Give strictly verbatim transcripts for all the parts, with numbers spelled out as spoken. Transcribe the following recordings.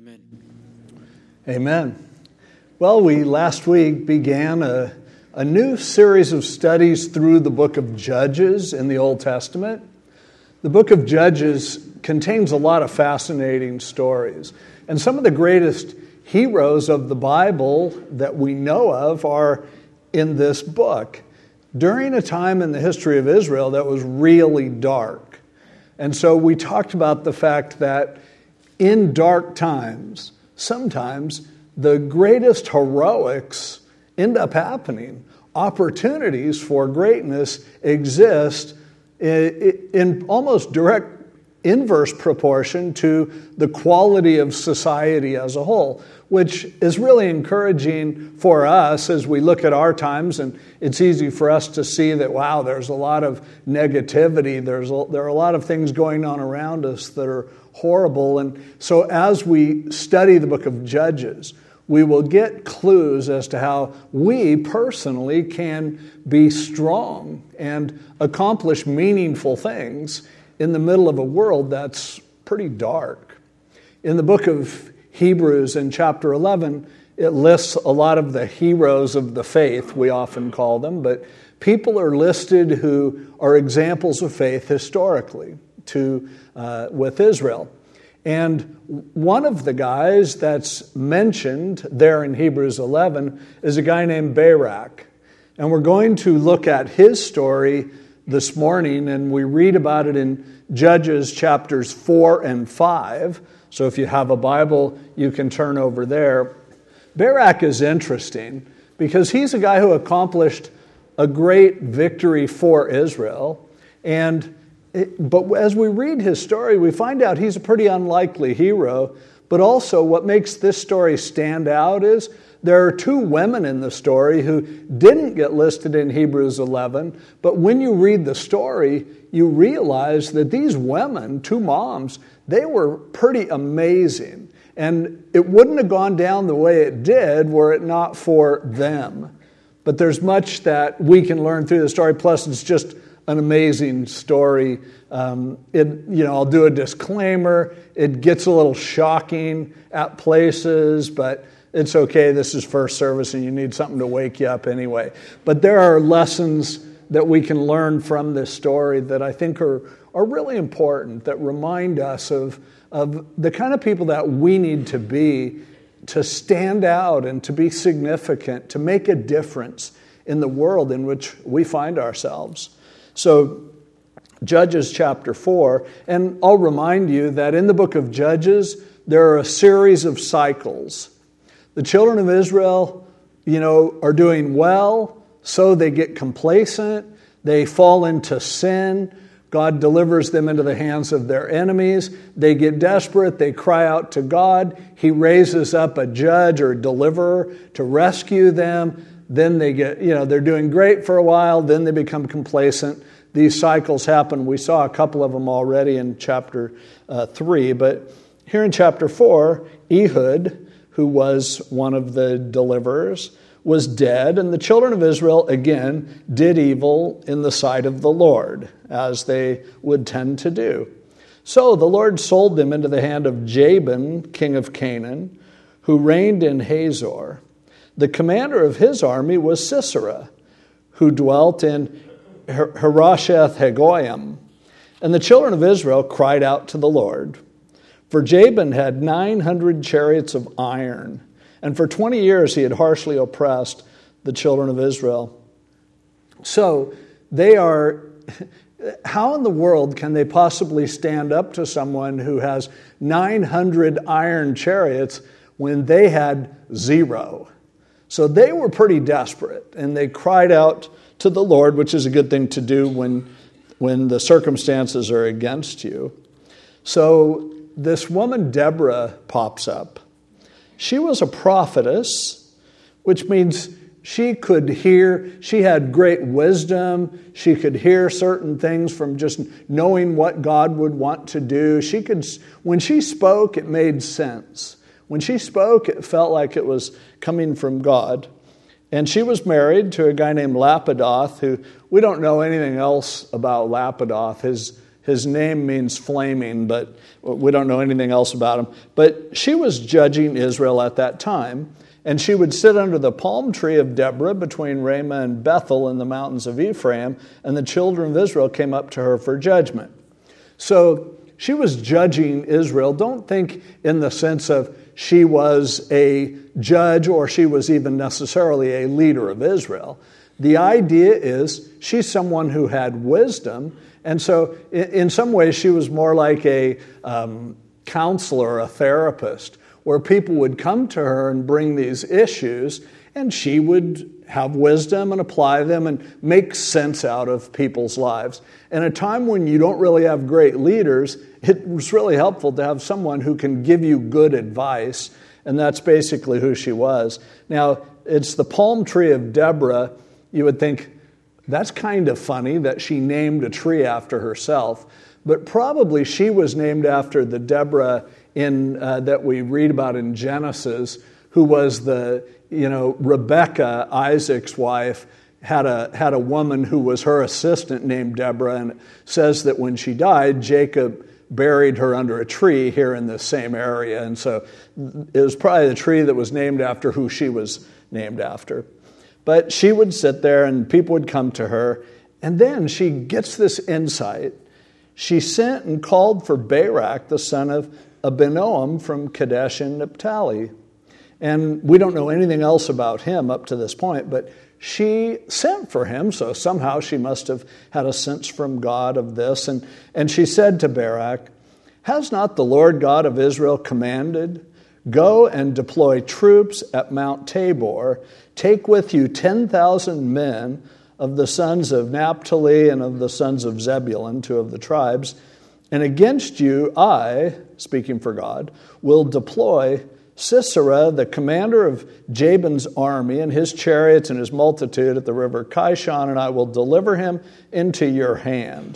Amen. Amen. Well, we last week began a, a new series of studies through the book of Judges in the Old Testament. The book of Judges contains a lot of fascinating stories. And some of the greatest heroes of the Bible that we know of are in this book. During a time in the history of Israel that was really dark. And so we talked about the fact that in dark times, sometimes the greatest heroics end up happening. Opportunities for greatness exist in almost direct inverse proportion to the quality of society as a whole, which is really encouraging for us as we look at our times. And it's easy for us to see that, wow, there's a lot of negativity. There's a, there are a lot of things going on around us that are horrible. And so as we study the book of Judges, we will get clues as to how we personally can be strong and accomplish meaningful things in the middle of a world that's pretty dark. In the book of Hebrews in chapter eleven, it lists a lot of the heroes of the faith, we often call them, but people are listed who are examples of faith historically to uh, with Israel. And one of the guys that's mentioned there in Hebrews eleven is a guy named Barak. And we're going to look at his story this morning, and we read about it in Judges chapters four and five. So if you have a Bible, you can turn over there. Barak is interesting because he's a guy who accomplished a great victory for Israel. And it, but as we read his story, we find out he's a pretty unlikely hero. But also what makes this story stand out is there are two women in the story who didn't get listed in Hebrews eleven, but when you read the story, you realize that these women, two moms, they were pretty amazing. And it wouldn't have gone down the way it did were it not for them. But there's much that we can learn through the story, plus it's just an amazing story. Um, it, you know, I'll do a disclaimer. It gets a little shocking at places, but it's okay. This is first service and you need something to wake you up anyway. But there are lessons that we can learn from this story that I think are, are really important, that remind us of, of the kind of people that we need to be to stand out and to be significant, to make a difference in the world in which we find ourselves. So Judges chapter four, and I'll remind you that in the book of Judges, there are a series of cycles. The children of Israel, you know, are doing well, so they get complacent, they fall into sin, God delivers them into the hands of their enemies, they get desperate, they cry out to God, He raises up a judge or deliverer to rescue them, then they get, you know, they're doing great for a while, then they become complacent. These cycles happen. We saw a couple of them already in chapter uh, three, but here in chapter four, Ehud, who was one of the deliverers, was dead, and the children of Israel, again, did evil in the sight of the Lord, as they would tend to do. So the Lord sold them into the hand of Jabin, king of Canaan, who reigned in Hazor. The commander of his army was Sisera, who dwelt in Harosheth Hagoyim. And the children of Israel cried out to the Lord. For Jabin had nine hundred chariots of iron, and for twenty years he had harshly oppressed the children of Israel. So they are, how in the world can they possibly stand up to someone who has nine hundred iron chariots when they had zero? So they were pretty desperate, and they cried out to the Lord, which is a good thing to do when, when the circumstances are against you. So this woman, Deborah, pops up. She was a prophetess, which means she could hear, she had great wisdom. She could hear certain things from just knowing what God would want to do. She could, when she spoke, it made sense. When she spoke, it felt like it was coming from God. And she was married to a guy named Lapidoth, who we don't know anything else about Lapidoth. His his name means flaming, but we don't know anything else about him. But she was judging Israel at that time, and she would sit under the palm tree of Deborah between Ramah and Bethel in the mountains of Ephraim, and the children of Israel came up to her for judgment. So she was judging Israel. Don't think in the sense of she was a judge or she was even necessarily a leader of Israel. The idea is she's someone who had wisdom, and so in some ways she was more like a um, counselor, a therapist, where people would come to her and bring these issues, and she would have wisdom and apply them and make sense out of people's lives. In a time when you don't really have great leaders, it was really helpful to have someone who can give you good advice, and that's basically who she was. Now, it's the palm tree of Deborah. You would think, that's kind of funny that she named a tree after herself, but probably she was named after the Deborah in uh, that we read about in Genesis, who was the, you know, Rebecca, Isaac's wife, had a had a woman who was her assistant named Deborah, and it says that when she died, Jacob buried her under a tree here in the same area, and so it was probably the tree that was named after who she was named after. But she would sit there and people would come to her, and then she gets this insight. She sent and called for Barak, the son of Abinoam from Kadesh and Naphtali. And we don't know anything else about him up to this point, but she sent for him, so somehow she must have had a sense from God of this. And, and she said to Barak, "Has not the Lord God of Israel commanded, go and deploy troops at Mount Tabor, take with you ten thousand men of the sons of Naphtali and of the sons of Zebulun, two of the tribes, and against you I," speaking for God, "will deploy Sisera, the commander of Jabin's army, and his chariots and his multitude at the river Kishon, and I will deliver him into your hand."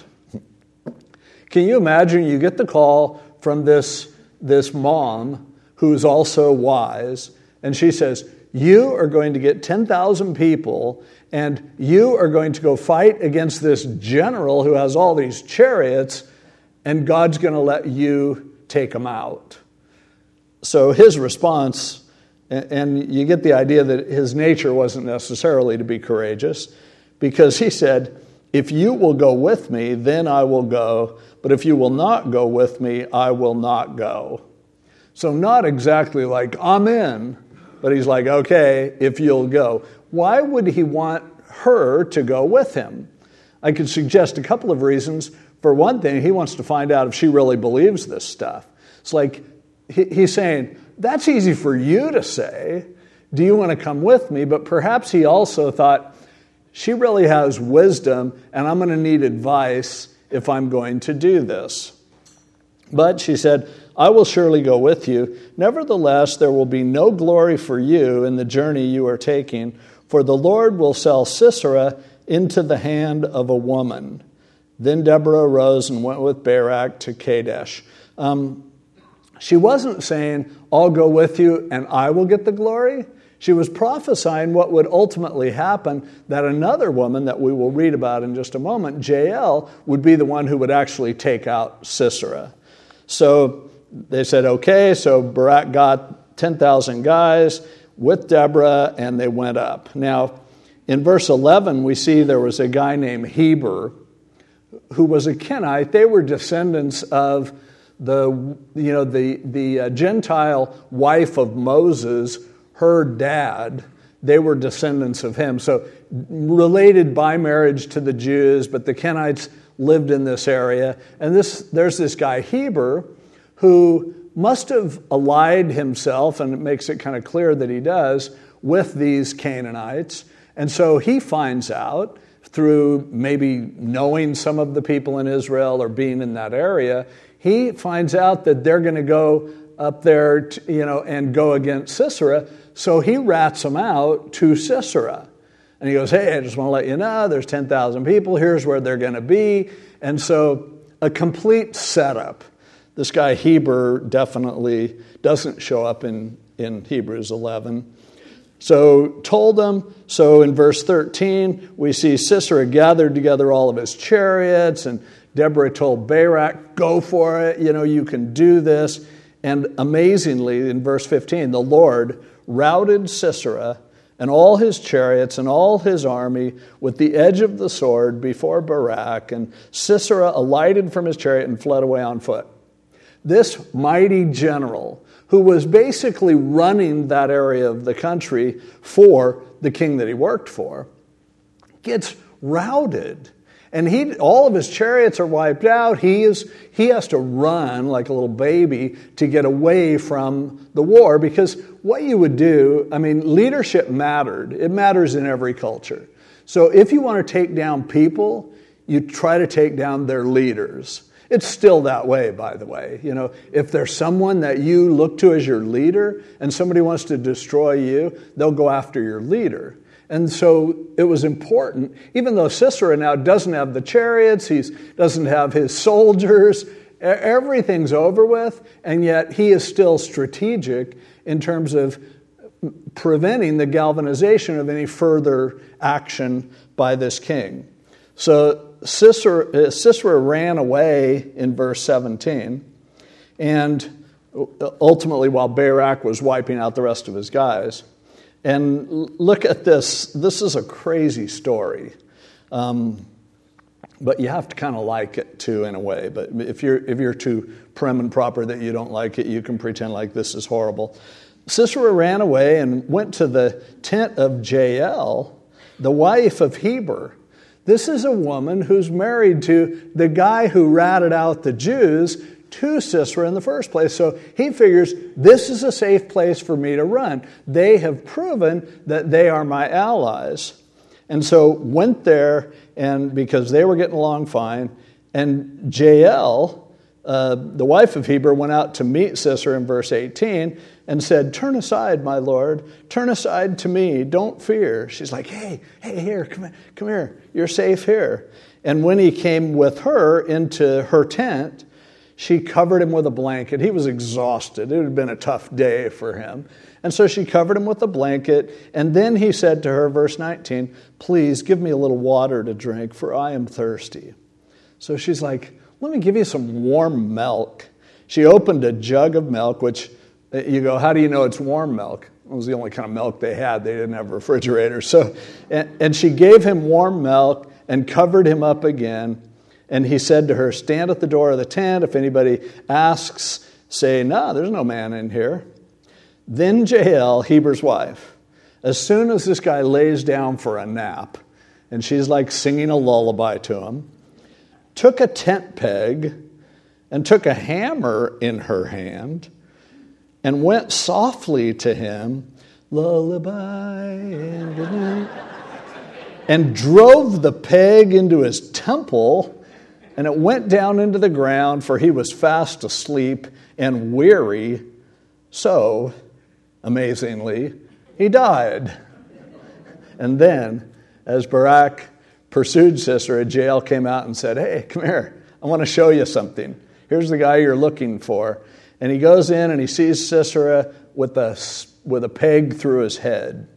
Can you imagine? You get the call from this, this mom who's also wise, and she says, you are going to get ten thousand people, and you are going to go fight against this general who has all these chariots, and God's going to let you take them out. So his response, and you get the idea that his nature wasn't necessarily to be courageous, because he said, "If you will go with me, then I will go, but if you will not go with me, I will not go." So not exactly like, I'm in, but he's like, okay, if you'll go. Why would he want her to go with him? I could suggest a couple of reasons. For one thing, he wants to find out if she really believes this stuff. It's like, he's saying, that's easy for you to say. Do you want to come with me? But perhaps he also thought, she really has wisdom, and I'm going to need advice if I'm going to do this. But she said, "I will surely go with you. Nevertheless, there will be no glory for you in the journey you are taking, for the Lord will sell Sisera into the hand of a woman." Then Deborah arose and went with Barak to Kadesh. Um, she wasn't saying, "I'll go with you and I will get the glory." She was prophesying what would ultimately happen, that another woman that we will read about in just a moment, Jael, would be the one who would actually take out Sisera. So they said, okay, so Barak got ten thousand guys with Deborah, and they went up. Now, in verse eleven, we see there was a guy named Heber who was a Kenite. They were descendants of the, you know, the, the uh, Gentile wife of Moses, her dad. They were descendants of him. So related by marriage to the Jews, but the Kenites lived in this area. And this there's this guy, Heber, who must have allied himself, and it makes it kind of clear that he does, with these Canaanites. And so he finds out, through maybe knowing some of the people in Israel or being in that area, he finds out that they're going to go up there, to, you know, and go against Sisera. So he rats them out to Sisera. And he goes, "Hey, I just want to let you know, there's ten thousand people. Here's where they're going to be." And so a complete setup. This guy Heber definitely doesn't show up in, in Hebrews eleven. So told them, so in verse thirteen, we see Sisera gathered together all of his chariots and Deborah told Barak, go for it, you know, you can do this. And amazingly, in verse fifteen, the Lord routed Sisera and all his chariots and all his army with the edge of the sword before Barak, and Sisera alighted from his chariot and fled away on foot. This mighty general, who was basically running that area of the country for the king that he worked for, gets routed. And he, all of his chariots are wiped out. He is, he has to run like a little baby to get away from the war, because what you would do, I mean, leadership mattered. It matters in every culture. So if you want to take down people, you try to take down their leaders. It's still that way, by the way. You know, if there's someone that you look to as your leader and somebody wants to destroy you, they'll go after your leader. And so it was important, even though Sisera now doesn't have the chariots, he doesn't have his soldiers, everything's over with, and yet he is still strategic in terms of preventing the galvanization of any further action by this king. So Sisera, Sisera ran away in verse seventeen, and ultimately while Barak was wiping out the rest of his guys. And look at this. This is a crazy story. Um, but you have to kind of like it too in a way. But if you're if you're too prim and proper that you don't like it, you can pretend like this is horrible. Sisera ran away and went to the tent of Jael, the wife of Heber. This is a woman who's married to the guy who ratted out the Jews to Sisera in the first place. So he figures, this is a safe place for me to run. They have proven that they are my allies. And so went there, and because they were getting along fine, and Jael, uh, the wife of Heber, went out to meet Sisera in verse eighteen and said, turn aside, my lord, turn aside to me, don't fear. She's like, hey, hey, here, come here, come here, you're safe here. And when he came with her into her tent, she covered him with a blanket. He was exhausted. It had been a tough day for him. And so she covered him with a blanket. And then he said to her, verse nineteen, please give me a little water to drink, for I am thirsty. So she's like, let me give you some warm milk. She opened a jug of milk, which you go, how do you know it's warm milk? It was the only kind of milk they had. They didn't have refrigerators. So, and, and she gave him warm milk and covered him up again. And he said to her, stand at the door of the tent. If anybody asks, say, no, there's no man in here. Then Jael, Heber's wife, as soon as this guy lays down for a nap, and she's like singing a lullaby to him, took a tent peg and took a hammer in her hand and went softly to him, lullaby in the night, and drove the peg into his temple. And it went down into the ground, for he was fast asleep and weary. So, amazingly, he died. And then, as Barak pursued Sisera, Jael came out and said, hey, come here. I want to show you something. Here's the guy you're looking for. And he goes in and he sees Sisera with a, with a peg through his head.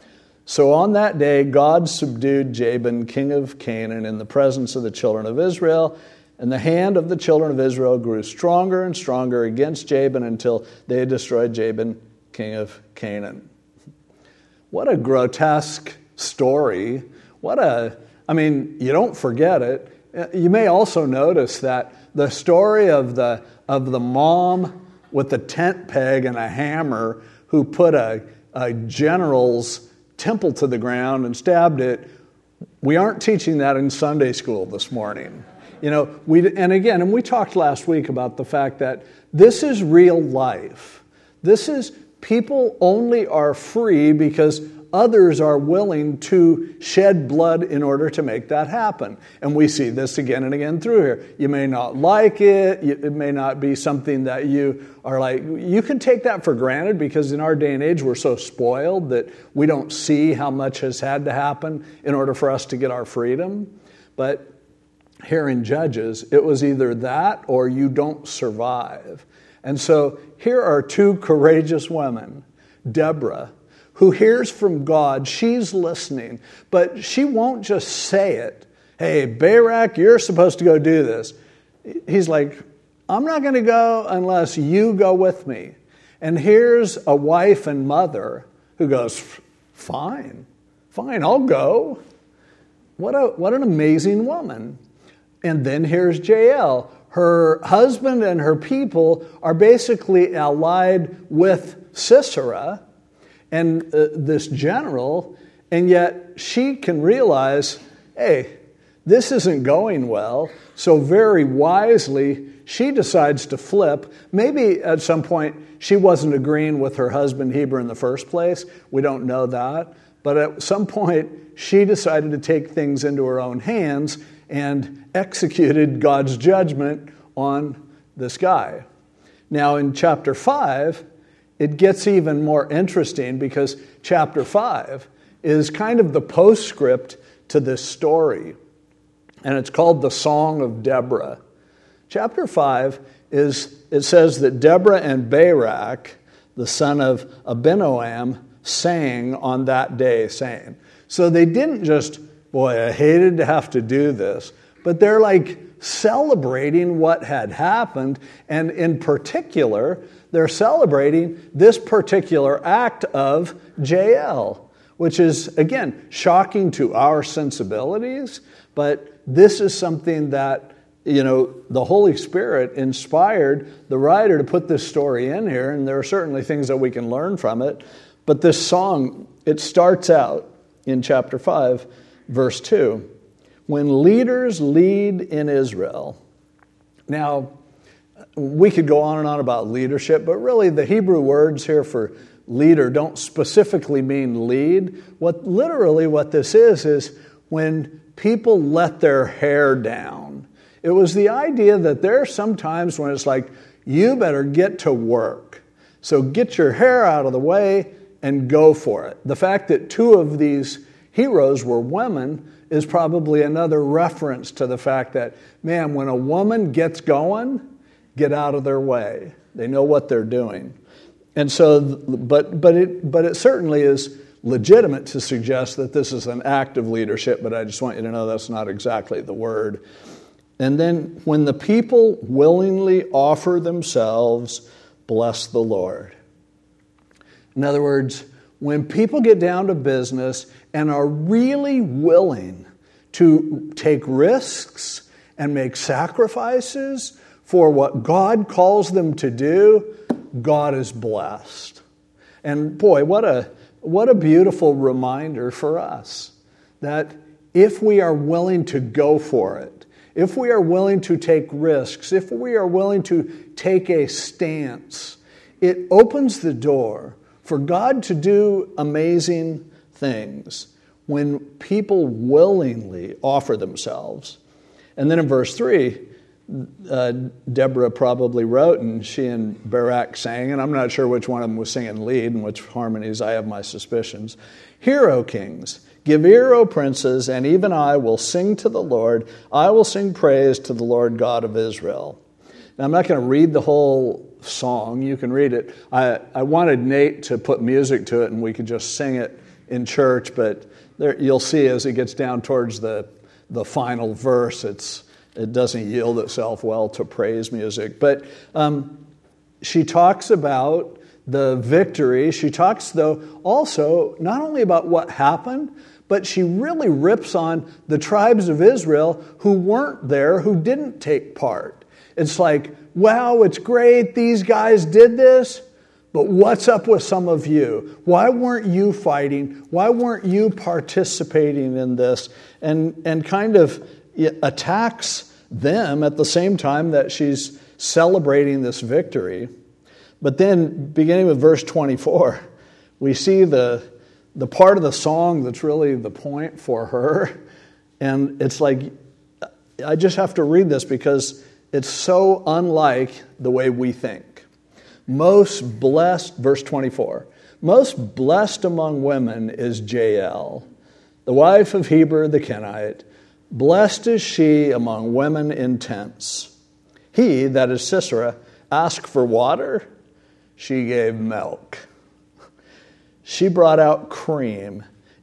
So on that day, God subdued Jabin, king of Canaan, in the presence of the children of Israel. And the hand of the children of Israel grew stronger and stronger against Jabin until they had destroyed Jabin, king of Canaan. What a grotesque story. What a, I mean, you don't forget it. You may also notice that the story of the, of the mom with the tent peg and a hammer who put a, a general's temple to the ground and stabbed it, we aren't teaching that in Sunday school this morning. You know, we and again, and we talked last week about the fact that this is real life. This is people only are free because others are willing to shed blood in order to make that happen. And we see this again and again through here. You may not like it. It may not be something that you are like, you can take that for granted because in our day and age, we're so spoiled that we don't see how much has had to happen in order for us to get our freedom. But here in Judges, it was either that or you don't survive. And so here are two courageous women, Deborah, who hears from God. She's listening, but she won't just say it. hey, Barak, you're supposed to go do this. He's like, I'm not going to go unless you go with me. And here's a wife and mother who goes, fine, fine, I'll go. What a what an amazing woman. And then here's Jael. Her husband and her people are basically allied with Sisera and uh, this general, and yet she can realize, hey, this isn't going well. So very wisely, she decides to flip. Maybe at some point she wasn't agreeing with her husband Heber in the first place. We don't know that. But at some point, she decided to take things into her own hands and executed God's judgment on this guy. Now in chapter five, it gets even more interesting because chapter five is kind of the postscript to this story. And it's called the Song of Deborah. Chapter five is, it says that Deborah and Barak, the son of Abinoam, sang on that day, saying. So they didn't just, boy, I hated to have to do this, but they're like celebrating what had happened. And in particular, they're celebrating this particular act of Jael, which is, again, shocking to our sensibilities, but this is something that, you know, the Holy Spirit inspired the writer to put this story in here, and there are certainly things that we can learn from it. But this song, it starts out in chapter five, verse two. When leaders lead in Israel. Now, we could go on and on about leadership, but really the Hebrew words here for leader don't specifically mean lead. What literally what this is, is when people let their hair down. It was the idea that there are some times when it's like, you better get to work. So get your hair out of the way and go for it. The fact that two of these heroes were women is probably another reference to the fact that, man, when a woman gets going, get out of their way. They know what they're doing. And so, but but it but it certainly is legitimate to suggest that this is an act of leadership, but I just want you to know that's not exactly the word. And then, when the people willingly offer themselves, bless the Lord. In other words, when people get down to business and are really willing to take risks and make sacrifices for what God calls them to do, God is blessed. And boy, what a what a beautiful reminder for us that if we are willing to go for it, if we are willing to take risks, if we are willing to take a stance, it opens the door for God to do amazing things when people willingly offer themselves. And then in verse three, uh, Deborah probably wrote, and she and Barak sang, and I'm not sure which one of them was singing lead and which harmonies. I have my suspicions. Hear, O kings, give ear, O princes, and even I will sing to the Lord. I will sing praise to the Lord God of Israel. Now, I'm not going to read the whole song. You can read it. I, I wanted Nate to put music to it and we could just sing it in church, but there, you'll see as it gets down towards the, the final verse, it's, it doesn't yield itself well to praise music. But um, she talks about the victory. She talks, though, also not only about what happened, but she really rips on the tribes of Israel who weren't there, who didn't take part. It's like, wow, it's great, these guys did this, but what's up with some of you? Why weren't you fighting? Why weren't you participating in this? And, and kind of attacks them at the same time that she's celebrating this victory. But then, beginning with verse twenty-four, we see the, the part of the song that's really the point for her. And it's like, I just have to read this because it's so unlike the way we think. Most blessed, verse twenty-four, most blessed among women is Jael, the wife of Heber the Kenite. Blessed is she among women in tents. He, that is Sisera, asked for water. She gave milk. She brought out cream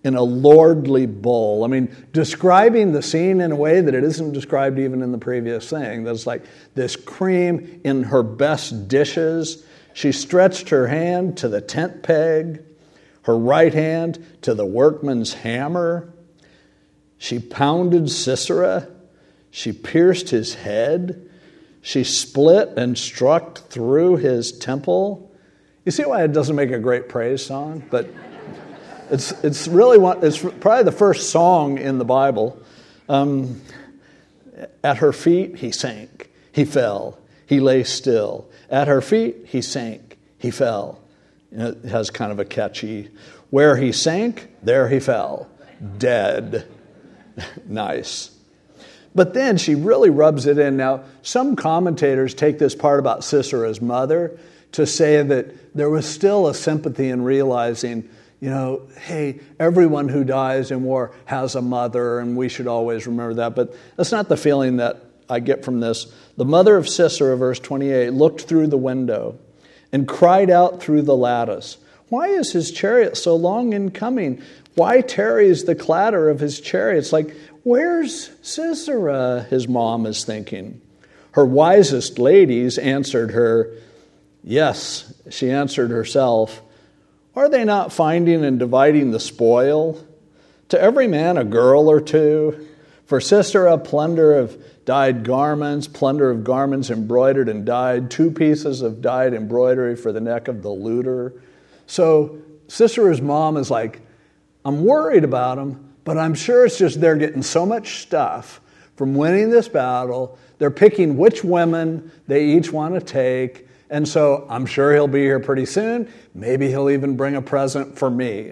in a lordly bowl. I mean, describing the scene in a way that it isn't described even in the previous thing. That's like this cream in her best dishes. She stretched her hand to the tent peg, her right hand to the workman's hammer. She pounded Sisera. She pierced his head. She split and struck through his temple. You see why it doesn't make a great praise song? But it's it's really one. It's probably the first song in the Bible. Um, at her feet, he sank. He fell. He lay still. At her feet, he sank. He fell. You know, it has kind of a catchy. Where he sank, there he fell. Dead. Nice. But then she really rubs it in. Now, some commentators take this part about Sisera's mother to say that there was still a sympathy in realizing, you know, hey, everyone who dies in war has a mother, and we should always remember that. But that's not the feeling that I get from this. The mother of Sisera, verse twenty-eight, looked through the window and cried out through the lattice, "Why is his chariot so long in coming? Why tarries the clatter of his chariots?" Like, where's Sisera, his mom is thinking. Her wisest ladies answered her, yes, she answered herself, are they not finding and dividing the spoil? To every man a girl or two. For Sisera, plunder of dyed garments, plunder of garments embroidered and dyed, two pieces of dyed embroidery for the neck of the looter. So Sisera's mom is like, I'm worried about him, but I'm sure it's just they're getting so much stuff from winning this battle. They're picking which women they each want to take. And so I'm sure he'll be here pretty soon. Maybe he'll even bring a present for me.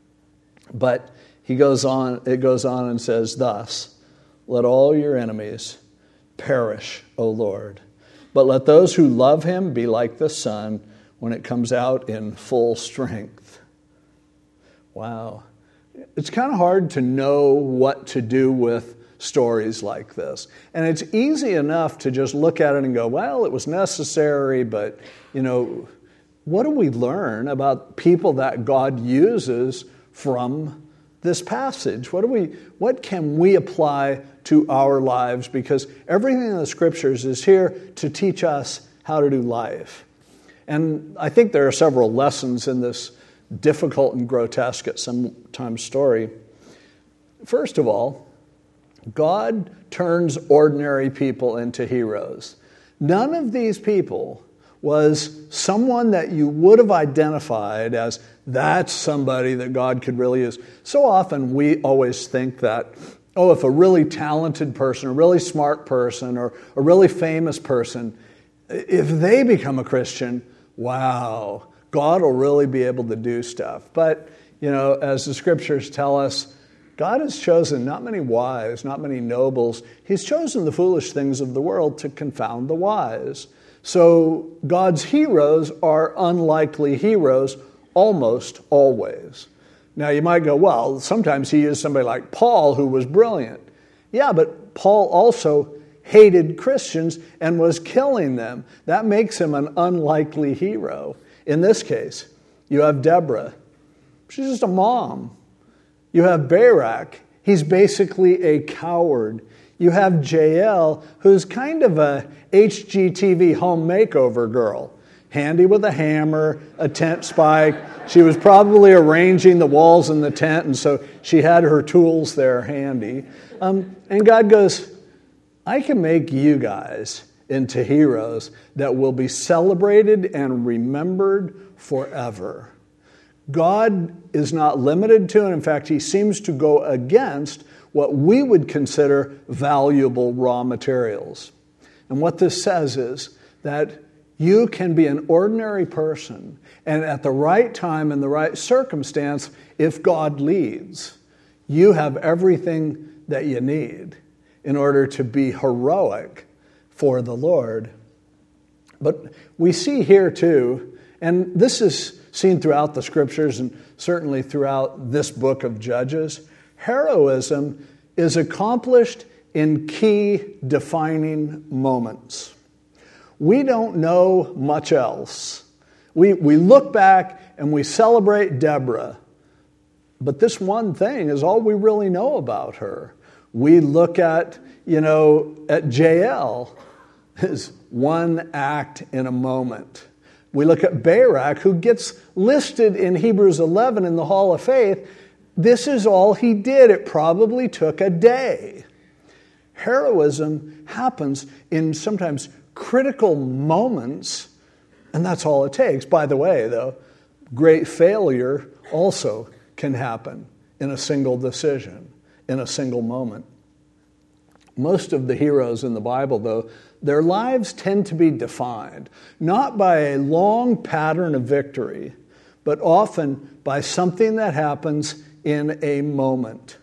But he goes on, it goes on and says, thus, let all your enemies perish, O Lord. But let those who love him be like the sun when it comes out in full strength. Wow. It's kind of hard to know what to do with stories like this. And it's easy enough to just look at it and go, well, it was necessary, but, you know, what do we learn about people that God uses from this passage? What do we, what can we apply to our lives? Because everything in the scriptures is here to teach us how to do life. And I think there are several lessons in this difficult and grotesque at some times story. First of all, God turns ordinary people into heroes. None of these people was someone that you would have identified as that's somebody that God could really use. So often we always think that, oh, if a really talented person, a really smart person, or a really famous person, if they become a Christian, wow, God will really be able to do stuff. But, you know, as the scriptures tell us, God has chosen not many wise, not many nobles. He's chosen the foolish things of the world to confound the wise. So God's heroes are unlikely heroes almost always. Now you might go, well, sometimes he used somebody like Paul who was brilliant. Yeah, but Paul also hated Christians and was killing them. That makes him an unlikely hero. In this case, you have Deborah. She's just a mom. You have Barak. He's basically a coward. You have Jael, who's kind of a H G T V home makeover girl. Handy with a hammer, a tent spike. She was probably arranging the walls in the tent, and so she had her tools there handy. Um, and God goes, I can make you guys into heroes that will be celebrated and remembered forever. God is not limited to, and in fact, he seems to go against what we would consider valuable raw materials. And what this says is that you can be an ordinary person, and at the right time and the right circumstance, if God leads, you have everything that you need in order to be heroic for the Lord. But we see here too, and this is seen throughout the scriptures and certainly throughout this book of Judges, heroism is accomplished in key defining moments. We don't know much else. We, we look back and we celebrate Deborah, But this one thing is all we really know about her. We look at, you know, at Jael as one act in a moment. We look at Barak, who gets listed in Hebrews eleven in the Hall of Faith. This is all he did. It probably took a day. Heroism happens in sometimes critical moments, and that's all it takes. By the way, though, great failure also can happen in a single decision, in a single moment. Most of the heroes in the Bible, though, their lives tend to be defined, not by a long pattern of victory, but often by something that happens in a moment.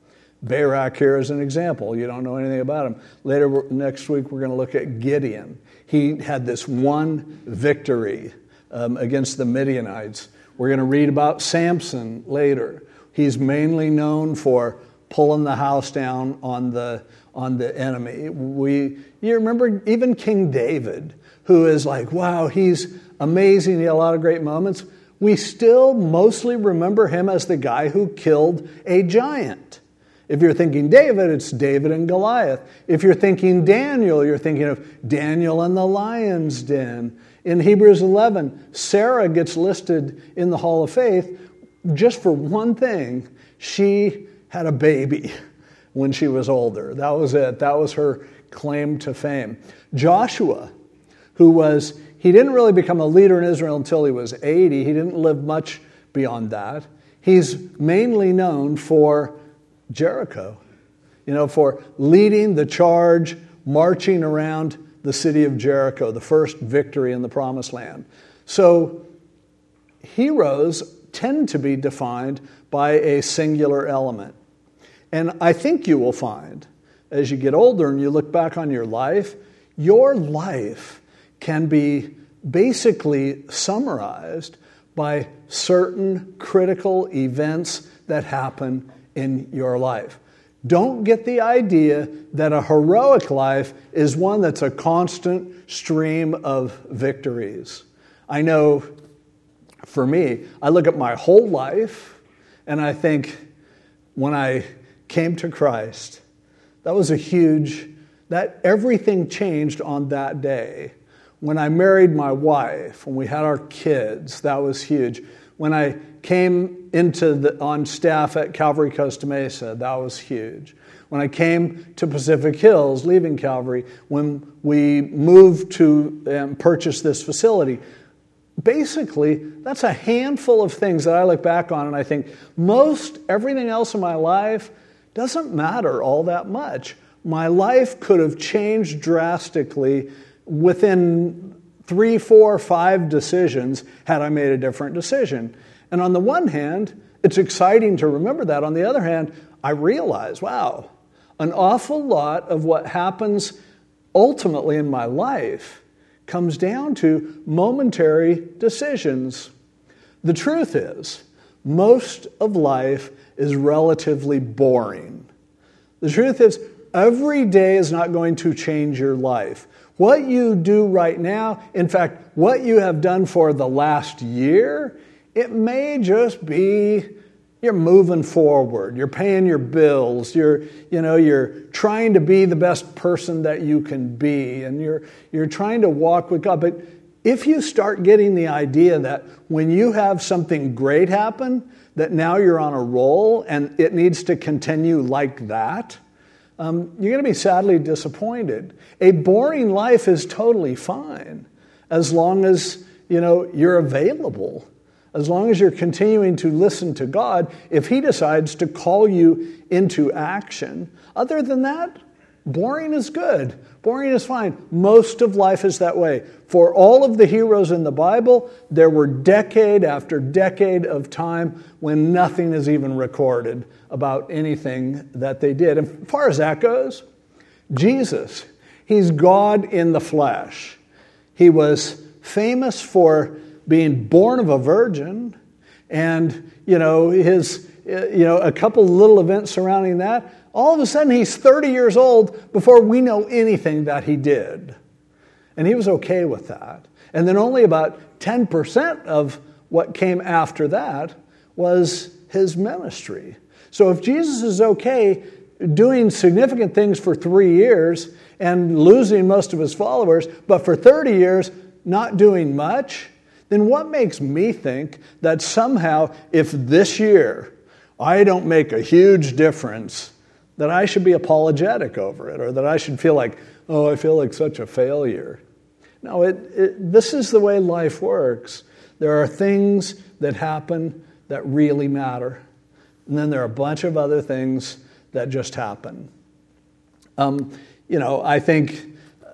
Barak here is an example. You don't know anything about him. Later, next week, we're going to look at Gideon. He had this one victory um, against the Midianites. We're going to read about Samson later. He's mainly known for pulling the house down on the on the enemy. We, you remember even King David, who is like, wow, he's amazing. He had a lot of great moments. We still mostly remember him as the guy who killed a giant. If you're thinking David, it's David and Goliath. If you're thinking Daniel, you're thinking of Daniel and the lion's den. In Hebrews eleven, Sarah gets listed in the Hall of Faith just for one thing. She had a baby when she was older. That was it. That was her claim to fame. Joshua, who was, he didn't really become a leader in Israel until he was eighty. He didn't live much beyond that. He's mainly known for Jericho, you know, for leading the charge, marching around the city of Jericho, the first victory in the Promised Land. So heroes tend to be defined by a singular element. And I think you will find, as you get older and you look back on your life, your life can be basically summarized by certain critical events that happen in your life. Don't get the idea that a heroic life is one that's a constant stream of victories. I know for me, I look at my whole life and I think when I came to Christ, that was a huge, that everything changed on that day. When I married my wife, when we had our kids, that was huge. When I came into the, on staff at Calvary Costa Mesa, that was huge. When I came to Pacific Hills, leaving Calvary, when we moved to um, purchase this facility, basically, that's a handful of things that I look back on and I think most everything else in my life doesn't matter all that much. My life could have changed drastically within three, four, five decisions had I made a different decision. And on the one hand, it's exciting to remember that. On the other hand, I realize, wow, an awful lot of what happens ultimately in my life comes down to momentary decisions. The truth is, most of life is relatively boring. The truth is, every day is not going to change your life. What you do right now, in fact, what you have done for the last year, it may just be you're moving forward, you're paying your bills, you're, you know, you're trying to be the best person that you can be, and you're you're trying to walk with God. But if you start getting the idea that when you have something great happen, that now you're on a roll and it needs to continue like that, um, you're going to be sadly disappointed. A boring life is totally fine as long as, you know, you're available. As long as you're continuing to listen to God, if He decides to call you into action. Other than that, boring is good. Boring is fine. Most of life is that way. For all of the heroes in the Bible, there were decade after decade of time when nothing is even recorded about anything that they did. And as far as that goes, Jesus, He's God in the flesh. He was famous for being born of a virgin, and, you know, his, you know, a couple little events surrounding that. All of a sudden, he's thirty years old before we know anything that he did. And he was okay with that. And then only about ten percent of what came after that was his ministry. So if Jesus is okay doing significant things for three years and losing most of his followers, but for thirty years not doing much, then what makes me think that somehow if this year I don't make a huge difference, that I should be apologetic over it, or that I should feel like, oh, I feel like such a failure? No, it, it, this is the way life works. There are things that happen that really matter. And then there are a bunch of other things that just happen. Um, you know, I think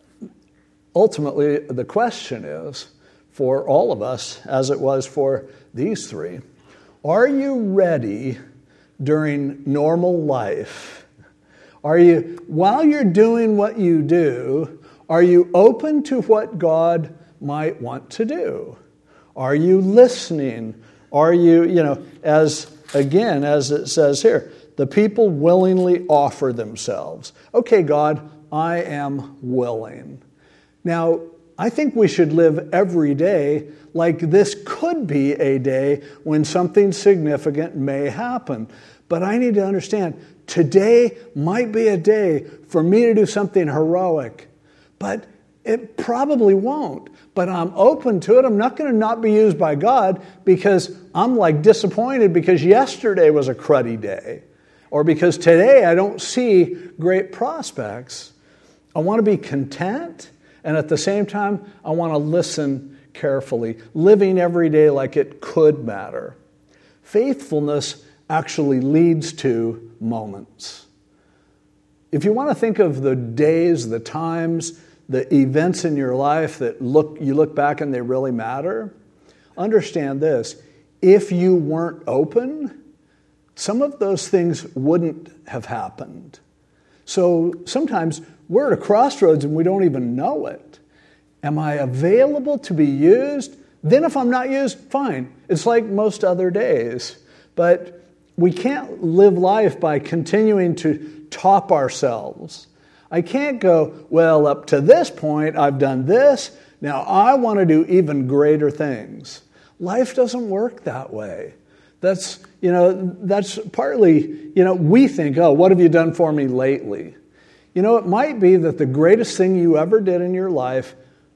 ultimately the question is, for all of us, as it was for these three, are you ready during normal life? Are you, while you're doing what you do, are you open to what God might want to do? Are you listening? Are you, you know, as, again, as it says here, the people willingly offer themselves. Okay, God, I am willing. Now, I think we should live every day like this could be a day when something significant may happen. But I need to understand, today might be a day for me to do something heroic, but it probably won't. But I'm open to it. I'm not going to not be used by God because I'm like disappointed because yesterday was a cruddy day, or because today I don't see great prospects. I want to be content, and at the same time, I want to listen carefully, living every day like it could matter. Faithfulness actually leads to moments. If you want to think of the days, the times, the events in your life that look you look back and they really matter, understand this. If you weren't open, some of those things wouldn't have happened. So sometimes we're at a crossroads and we don't even know it. Am I available to be used? Then if I'm not used, fine. It's like most other days. But we can't live life by continuing to top ourselves. I can't go, well, up to this point, I've done this. Now I want to do even greater things. Life doesn't work that way. That's, you know, that's partly, you know, we think, oh, what have you done for me lately? You know, it might be that the greatest thing you ever did in your life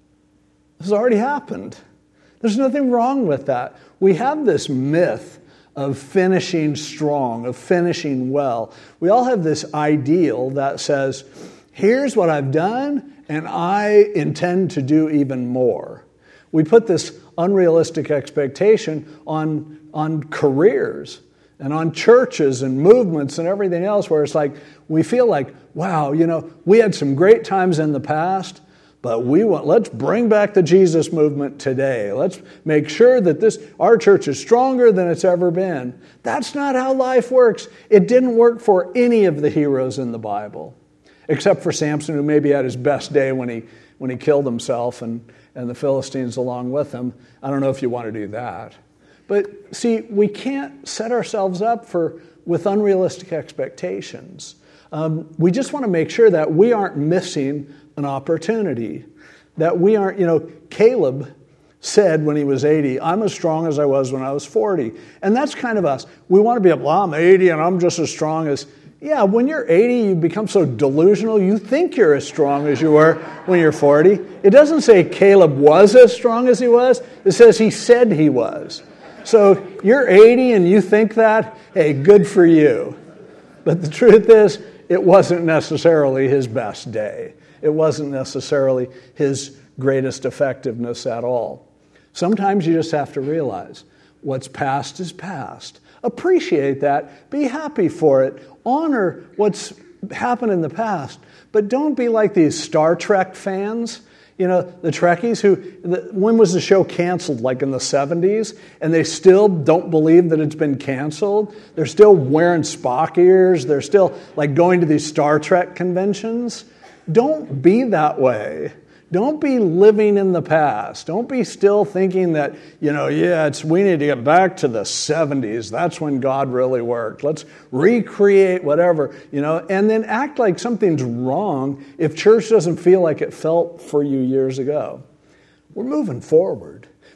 has already happened. There's nothing wrong with that. We have this myth of finishing strong, of finishing well. We all have this ideal that says, here's what I've done, and I intend to do even more. We put this unrealistic expectation on, on careers and on churches and movements and everything else, where it's like, we feel like, wow, you know, we had some great times in the past, but we want, let's bring back the Jesus movement today. Let's make sure that this, our church is stronger than it's ever been. That's not how life works. It didn't work for any of the heroes in the Bible, except for Samson, who maybe had his best day when he when he killed himself and, and the Philistines along with him. I don't know if you want to do that. But see, we can't set ourselves up for with unrealistic expectations. Um, we just want to make sure that we aren't missing an opportunity, that we aren't, you know, Caleb said when he was eighty, I'm as strong as I was when I was forty. And that's kind of us. We want to be, well, I'm eighty and I'm just as strong as, yeah, when you're eighty, you become so delusional, you think you're as strong as you were when you're forty. It doesn't say Caleb was as strong as he was. It says he said he was. So you're eighty and you think that, hey, good for you. But the truth is, it wasn't necessarily his best day. It wasn't necessarily his greatest effectiveness at all. Sometimes you just have to realize what's past is past. Appreciate that. Be happy for it. Honor what's happened in the past. But don't be like these Star Trek fans. You know, the Trekkies who, the, when was the show canceled? Like in the seventies? And they still don't believe that it's been canceled. They're still wearing Spock ears. They're still like going to these Star Trek conventions. Don't be that way. Don't be living in the past. Don't be still thinking that, you know, yeah, it's we need to get back to the seventies. That's when God really worked. Let's recreate whatever, you know, and then act like something's wrong if church doesn't feel like it felt for you years ago. We're moving forward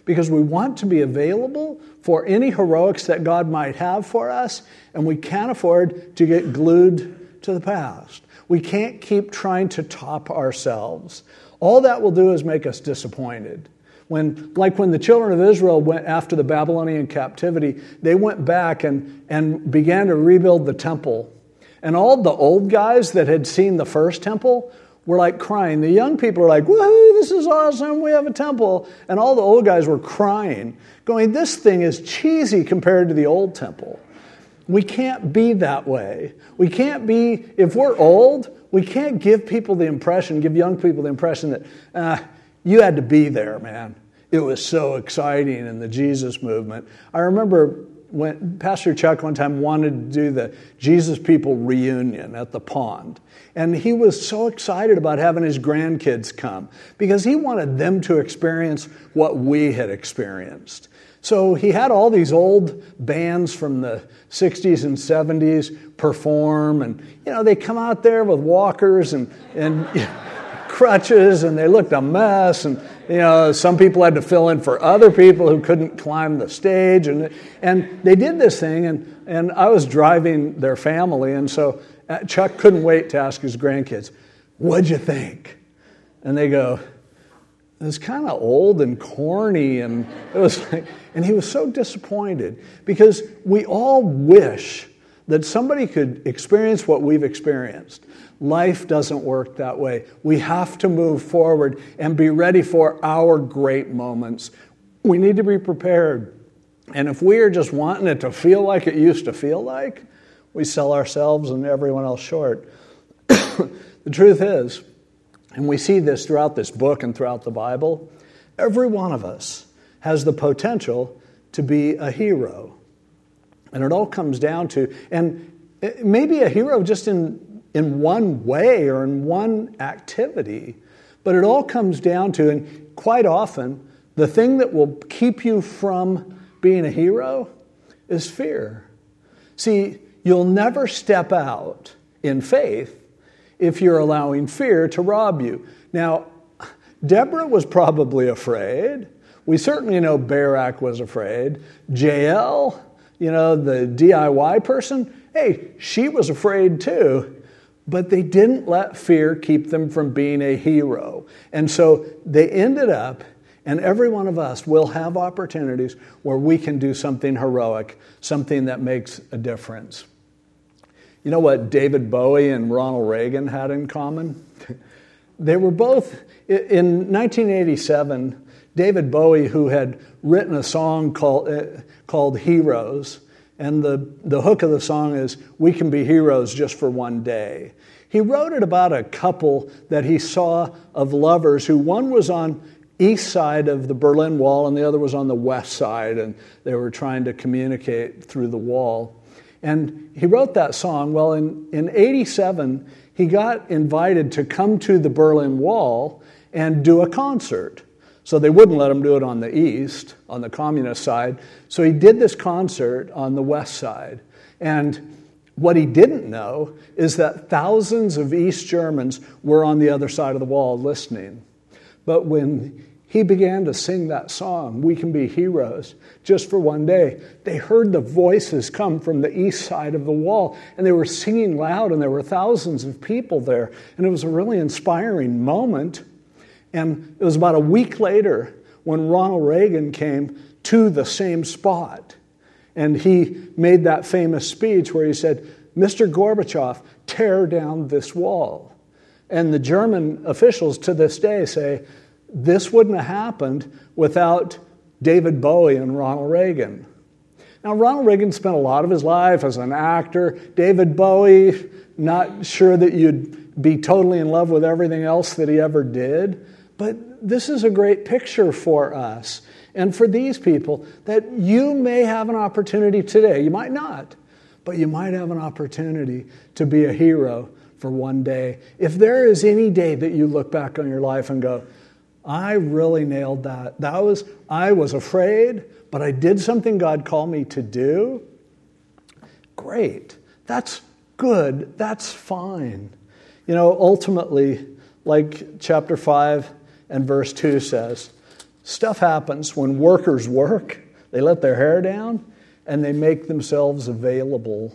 because we want to be available for any heroics that God might have for us, and we can't afford to get glued to the past. We can't keep trying to top ourselves. All that will do is make us disappointed. When, like when the children of Israel went after the Babylonian captivity, they went back and, and began to rebuild the temple. And all the old guys that had seen the first temple were like crying. The young people are like, woohoo, this is awesome, we have a temple. And all the old guys were crying, going, this thing is cheesy compared to the old temple. We can't be that way. We can't be, if we're old, we can't give people the impression, give young people the impression that, ah, you had to be there, man. It was so exciting in the Jesus movement. I remember when Pastor Chuck one time wanted to do the Jesus People reunion at the pond. And he was so excited about having his grandkids come because he wanted them to experience what we had experienced. So he had all these old bands from the sixties and seventies perform. And, you know, they come out there with walkers and, and you know, crutches, and they looked a mess. And, you know, some people had to fill in for other people who couldn't climb the stage. And and they did this thing, and, and I was driving their family. And so Chuck couldn't wait to ask his grandkids, what'd you think? And they go, it was kind of old and corny, and it was like, and he was so disappointed because we all wish that somebody could experience what we've experienced. Life doesn't work that way. We have to move forward and be ready for our great moments. We need to be prepared. And if we are just wanting it to feel like it used to feel like, we sell ourselves and everyone else short. The truth is, and we see this throughout this book and throughout the Bible, every one of us has the potential to be a hero. And it all comes down to, and maybe a hero just in, in one way or in one activity, but it all comes down to, and quite often, the thing that will keep you from being a hero is fear. See, you'll never step out in faith if you're allowing fear to rob you. Now, Deborah was probably afraid. We certainly know Barak was afraid. Jael, you know, the D I Y person, hey, she was afraid too. But they didn't let fear keep them from being a hero. And so they ended up, and every one of us will have opportunities where we can do something heroic, something that makes a difference. You know what David Bowie and Ronald Reagan had in common? They were both, in nineteen eighty-seven, David Bowie, who had written a song called, uh, called Heroes, and the, the hook of the song is, we can be heroes just for one day. He wrote it about a couple that he saw of lovers who one was on east side of the Berlin Wall and the other was on the west side, and they were trying to communicate through the wall. And he wrote that song. Well, in, in eighty-seven, he got invited to come to the Berlin Wall and do a concert. So they wouldn't let him do it on the east, on the communist side. So he did this concert on the west side. And what he didn't know is that thousands of East Germans were on the other side of the wall listening. But when he began to sing that song, We Can Be Heroes, just for one day, they heard the voices come from the east side of the wall, and they were singing loud, and there were thousands of people there, and it was a really inspiring moment. And it was about a week later when Ronald Reagan came to the same spot, and he made that famous speech where he said, Mister Gorbachev, tear down this wall. And the German officials to this day say, this wouldn't have happened without David Bowie and Ronald Reagan. Now, Ronald Reagan spent a lot of his life as an actor. David Bowie, not sure that you'd be totally in love with everything else that he ever did. But this is a great picture for us and for these people that you may have an opportunity today. You might not, but you might have an opportunity to be a hero for one day. If there is any day that you look back on your life and go, I really nailed that. That was, I was afraid, but I did something God called me to do. Great. That's good. That's fine. You know, ultimately, like chapter five and verse two says, Stuff happens when workers work. They let their hair down and they make themselves available.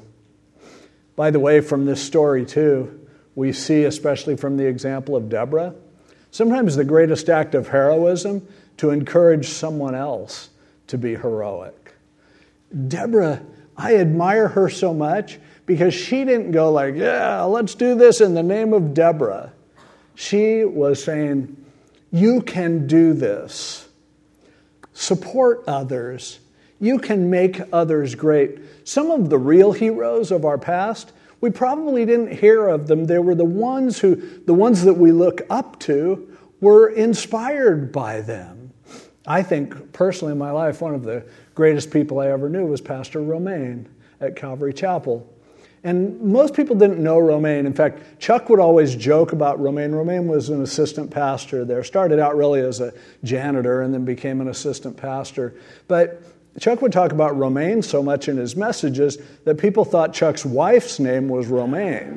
By the way, from this story too, we see, especially from the example of Deborah, sometimes the greatest act of heroism to encourage someone else to be heroic. Deborah, I admire her so much because she didn't go like, yeah, let's do this in the name of Deborah. She was saying, you can do this. Support others. You can make others great. Some of the real heroes of our past, we probably didn't hear of them. They were the ones who, the ones that we look up to, were inspired by them. I think, personally in my life, one of the greatest people I ever knew was Pastor Romaine at Calvary Chapel. And most people didn't know Romaine. In fact, Chuck would always joke about Romaine. Romaine was an assistant pastor there. Started out really as a janitor and then became an assistant pastor. But Chuck would talk about Romaine so much in his messages that people thought Chuck's wife's name was Romaine.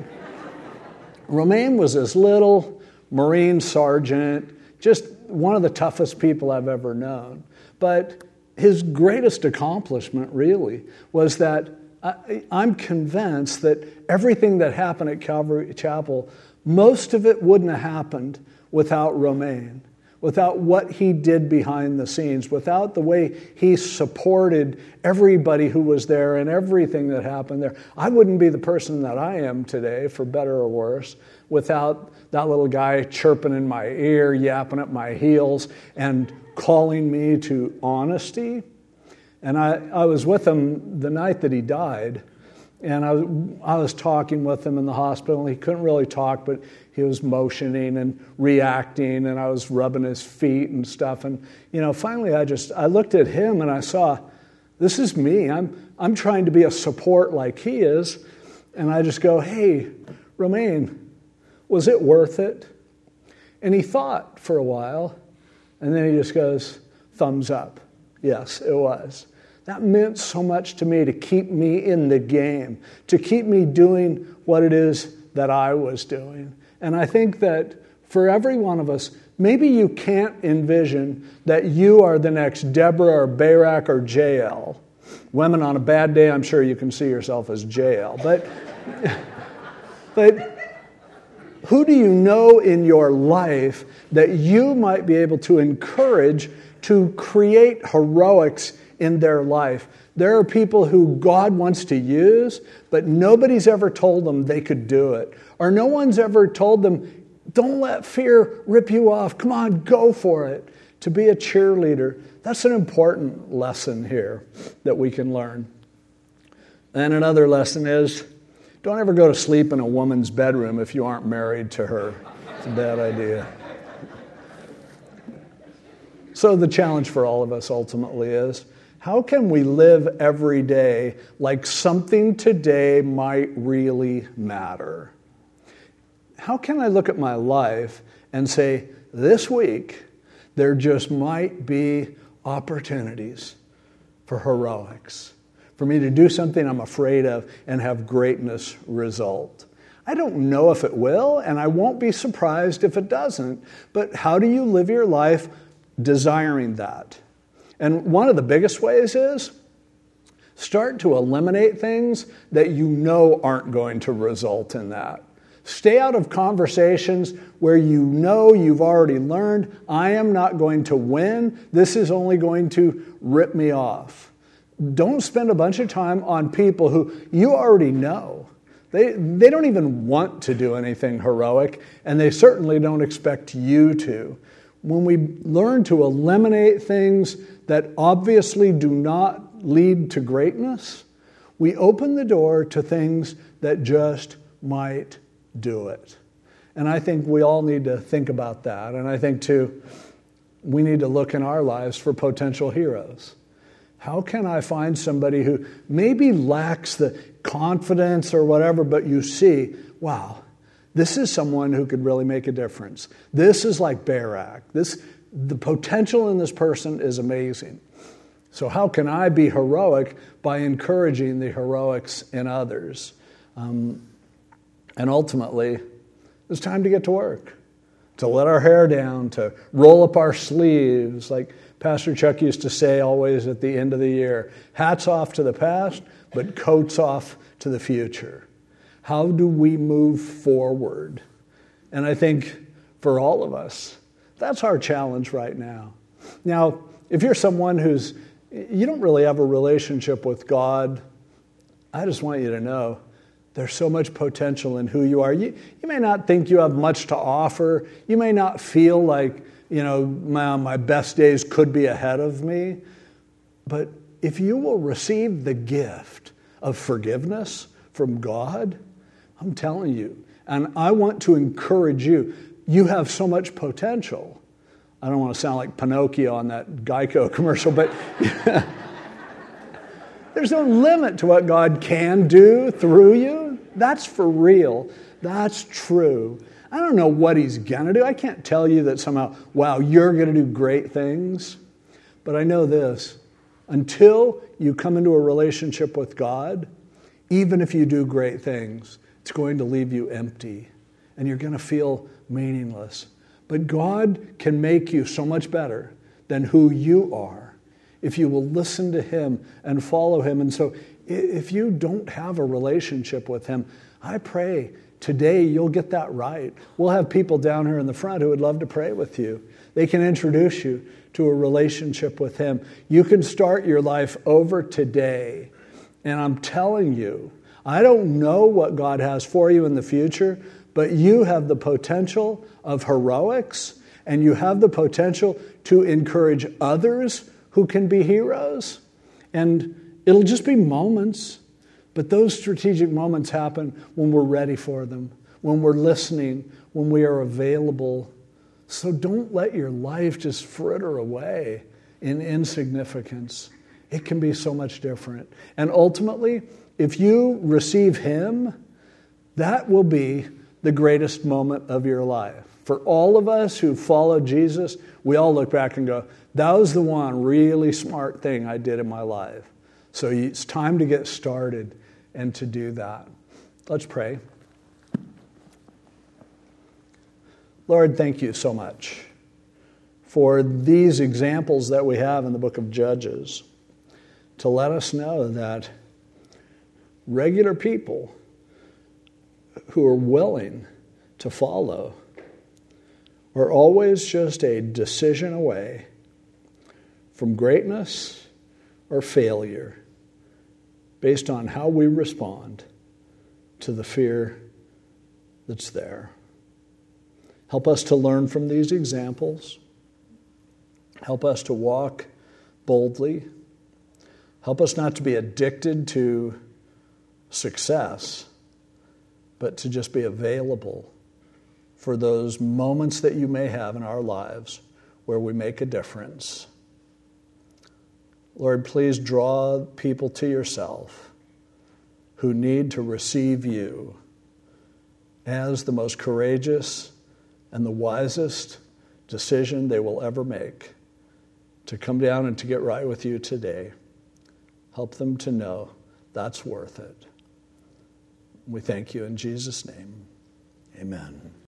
Romaine was this little Marine sergeant, just one of the toughest people I've ever known. But his greatest accomplishment, really, was that I, I'm convinced that everything that happened at Calvary Chapel, most of it wouldn't have happened without Romaine, without what he did behind the scenes, without the way he supported everybody who was there and everything that happened there. I wouldn't be the person that I am today, for better or worse, without that little guy chirping in my ear, yapping at my heels, and calling me to honesty. And I, I was with him the night that he died, and I was, I was talking with him in the hospital. He couldn't really talk, but he was motioning and reacting, and I was rubbing his feet and stuff. And, you know, finally I just, I looked at him and I saw, this is me. I'm, I'm trying to be a support like he is. And I just go, hey, Romaine, was it worth it? And he thought for a while, and then he just goes, thumbs up. Yes, it was. That meant so much to me, to keep me in the game, to keep me doing what it is that I was doing. And I think that for every one of us, maybe you can't envision that you are the next Deborah or Barak or J L. Women, on a bad day, I'm sure you can see yourself as J L. But, but who do you know in your life that you might be able to encourage to create heroics in their life? There are people who God wants to use, but nobody's ever told them they could do it. Or no one's ever told them, don't let fear rip you off. Come on, go for it. To be a cheerleader. That's an important lesson here that we can learn. And another lesson is, don't ever go to sleep in a woman's bedroom if you aren't married to her. It's a bad idea. So the challenge for all of us ultimately is, how can we live every day like something today might really matter? How can I look at my life and say, this week, there just might be opportunities for heroics, for me to do something I'm afraid of and have greatness result? I don't know if it will, and I won't be surprised if it doesn't, but how do you live your life desiring that? And one of the biggest ways is start to eliminate things that you know aren't going to result in that. Stay out of conversations where you know you've already learned, I am not going to win. This is only going to rip me off. Don't spend a bunch of time on people who you already know. They, they don't even want to do anything heroic, and they certainly don't expect you to. When we learn to eliminate things that obviously do not lead to greatness, we open the door to things that just might do it. And I think we all need to think about that. And I think, too, we need to look in our lives for potential heroes. How can I find somebody who maybe lacks the confidence or whatever, but you see, wow, this is someone who could really make a difference. This is like Barak. This, the potential in this person is amazing. So how can I be heroic by encouraging the heroics in others? Um, and ultimately, it's time to get to work, to let our hair down, to roll up our sleeves. Like Pastor Chuck used to say always at the end of the year, hats off to the past, but coats off to the future. How do we move forward? And I think for all of us, that's our challenge right now. Now, if you're someone who's, you don't really have a relationship with God, I just want you to know there's so much potential in who you are. You, you may not think you have much to offer. You may not feel like, you know, my, my best days could be ahead of me. But if you will receive the gift of forgiveness from God, I'm telling you, and I want to encourage you, you have so much potential. I don't want to sound like Pinocchio on that Geico commercial, but there's no limit to what God can do through you. That's for real. That's true. I don't know what he's going to do. I can't tell you that somehow, wow, you're going to do great things. But I know this. Until you come into a relationship with God, even if you do great things, it's going to leave you empty. And you're going to feel meaningless. But God can make you so much better than who you are if you will listen to him and follow him. And so if you don't have a relationship with him, I pray today you'll get that right. We'll have people down here in the front who would love to pray with you. They can introduce you to a relationship with him. You can start your life over today. And I'm telling you, I don't know what God has for you in the future, but you have the potential of heroics, and you have the potential to encourage others who can be heroes. And it'll just be moments, but those strategic moments happen when we're ready for them, when we're listening, when we are available. So don't let your life just fritter away in insignificance. It can be so much different. And ultimately, if you receive him, that will be the greatest moment of your life. For all of us who follow Jesus, we all look back and go, that was the one really smart thing I did in my life. So it's time to get started and to do that. Let's pray. Lord, thank you so much for these examples that we have in the book of Judges to let us know that regular people who are willing to follow are always just a decision away from greatness or failure based on how we respond to the fear that's there. Help us to learn from these examples. Help us to walk boldly. Help us not to be addicted to success, but to just be available for those moments that you may have in our lives where we make a difference. Lord, please draw people to yourself who need to receive you as the most courageous and the wisest decision they will ever make to come down and to get right with you today. Help them to know that's worth it. We thank you in Jesus' name. Amen.